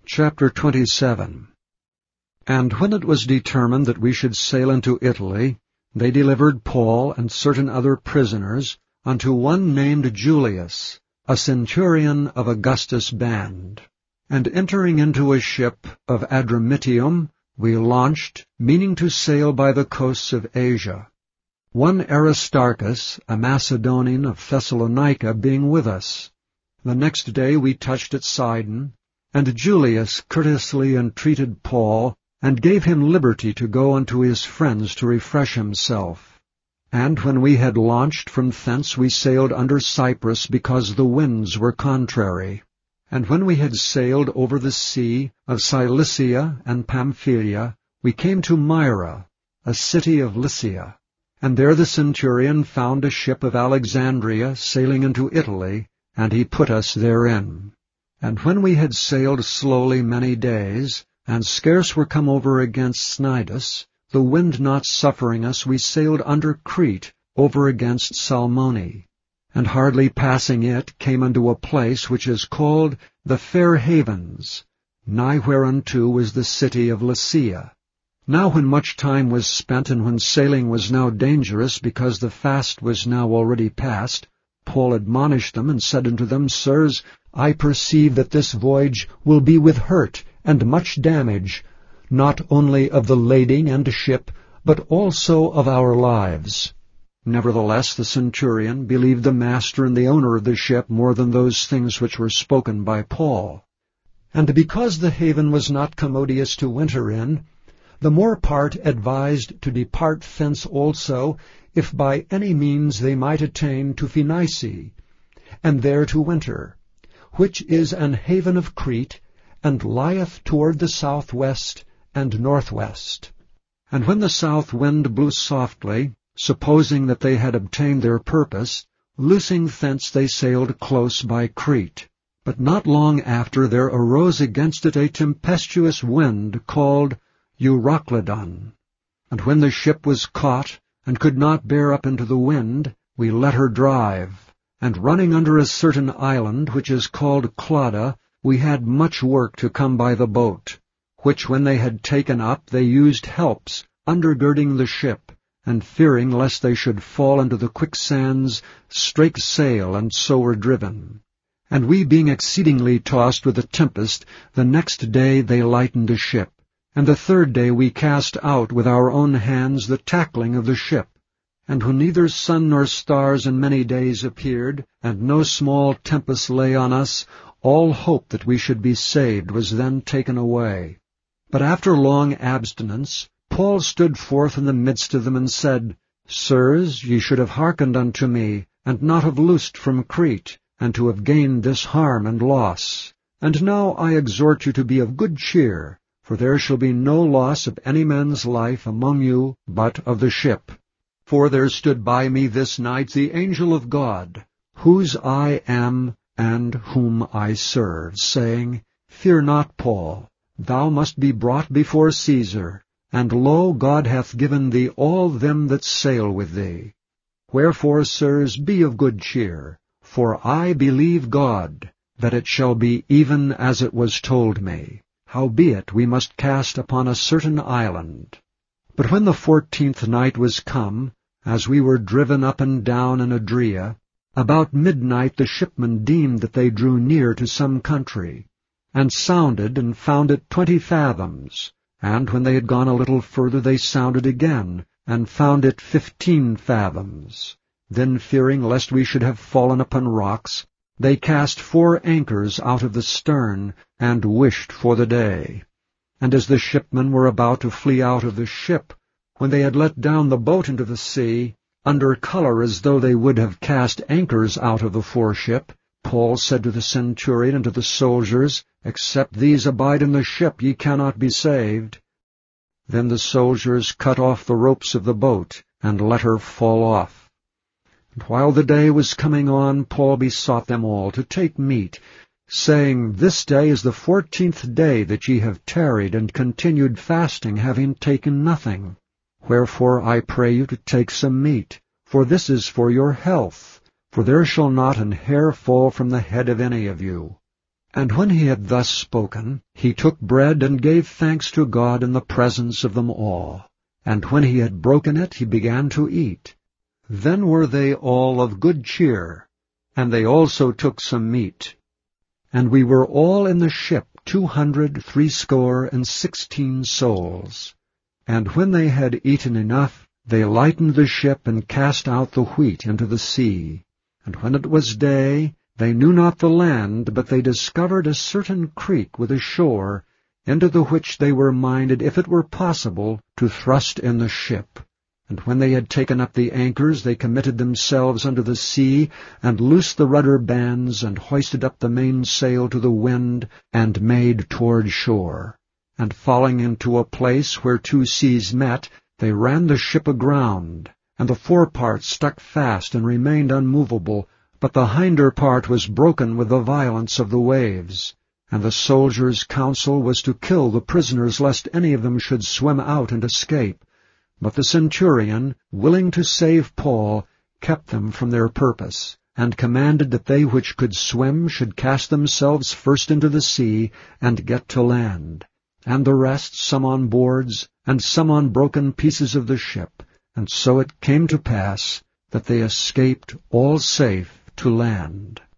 Chapter 27. And when it was determined that we should sail into Italy, they delivered Paul and certain other prisoners unto one named Julius, a centurion of Augustus' band. And entering into a ship of Adramyttium, we launched, meaning to sail by the coasts of Asia. One Aristarchus, a Macedonian of Thessalonica, being with us. The next day we touched at Sidon, and Julius courteously entreated Paul, and gave him liberty to go unto his friends to refresh himself. And when we had launched from thence, we sailed under Cyprus, because the winds were contrary. And when we had sailed over the sea of Cilicia and Pamphylia, we came to Myra, a city of Lycia. And there the centurion found a ship of Alexandria sailing into Italy, and he put us therein. And when we had sailed slowly many days, and scarce were come over against Cnidus, the wind not suffering us, we sailed under Crete, over against Salmone, and hardly passing it, came unto a place which is called the Fair Havens, nigh whereunto was the city of Lasea. Now when much time was spent, and when sailing was now dangerous, because the fast was now already past, Paul admonished them, and said unto them, Sirs, I perceive that this voyage will be with hurt and much damage, not only of the lading and ship, but also of our lives. Nevertheless the centurion believed the master and the owner of the ship more than those things which were spoken by Paul. And because the haven was not commodious to winter in, the more part advised to depart thence also, if by any means they might attain to Phoenice, and there to winter, which is an haven of Crete, and lieth toward the southwest and northwest. And when the south wind blew softly, supposing that they had obtained their purpose, loosing thence they sailed close by Crete. But not long after there arose against it a tempestuous wind called Euroclydon. And when the ship was caught, and could not bear up into the wind, we let her drive. And running under a certain island, which is called Clauda, we had much work to come by the boat, which when they had taken up, they used helps, undergirding the ship, and fearing lest they should fall into the quicksands, strake sail, and so were driven. And we being exceedingly tossed with a tempest, the next day they lightened the ship. And the third day we cast out with our own hands the tackling of the ship. And when neither sun nor stars in many days appeared, and no small tempest lay on us, all hope that we should be saved was then taken away. But after long abstinence, Paul stood forth in the midst of them, and said, Sirs, ye should have hearkened unto me, and not have loosed from Crete, and to have gained this harm and loss. And now I exhort you to be of good cheer, for there shall be no loss of any man's life among you, but of the ship. For there stood by me this night the angel of God, whose I am and whom I serve, saying, Fear not, Paul, thou must be brought before Caesar, and lo, God hath given thee all them that sail with thee. Wherefore, sirs, be of good cheer, for I believe God, that it shall be even as it was told me. Howbeit we must cast upon a certain island. But when the 14th night was come, as we were driven up and down in Adria, about midnight the shipmen deemed that they drew near to some country, and sounded, and found it 20 fathoms. And when they had gone a little further, they sounded again, and found it 15 fathoms. Then fearing lest we should have fallen upon rocks, they cast 4 anchors out of the stern, and wished for the day. And as the shipmen were about to flee out of the ship, when they had let down the boat into the sea, under colour as though they would have cast anchors out of the foreship, Paul said to the centurion and to the soldiers, Except these abide in the ship, ye cannot be saved. Then the soldiers cut off the ropes of the boat, and let her fall off. And while the day was coming on, Paul besought them all to take meat, saying, This day is the 14th day that ye have tarried and continued fasting, having taken nothing. Wherefore I pray you to take some meat, for this is for your health, for there shall not an hair fall from the head of any of you. And when he had thus spoken, he took bread and gave thanks to God in the presence of them all. And when he had broken it, he began to eat. Then were they all of good cheer, and they also took some meat. And we were all in the ship 260 souls. And when they had eaten enough, they lightened the ship and cast out the wheat into the sea. And when it was day, they knew not the land, but they discovered a certain creek with a shore, into the which they were minded, if it were possible, to thrust in the ship. And when they had taken up the anchors, they committed themselves unto the sea, and loosed the rudder bands, and hoisted up the mainsail to the wind, and made toward shore. And falling into a place where two seas met, they ran the ship aground, and the forepart stuck fast and remained unmovable, but the hinder part was broken with the violence of the waves. And the soldiers' counsel was to kill the prisoners, lest any of them should swim out and escape. But the centurion, willing to save Paul, kept them from their purpose, and commanded that they which could swim should cast themselves first into the sea, and get to land, and the rest some on boards, and some on broken pieces of the ship. And so it came to pass that they escaped all safe to land.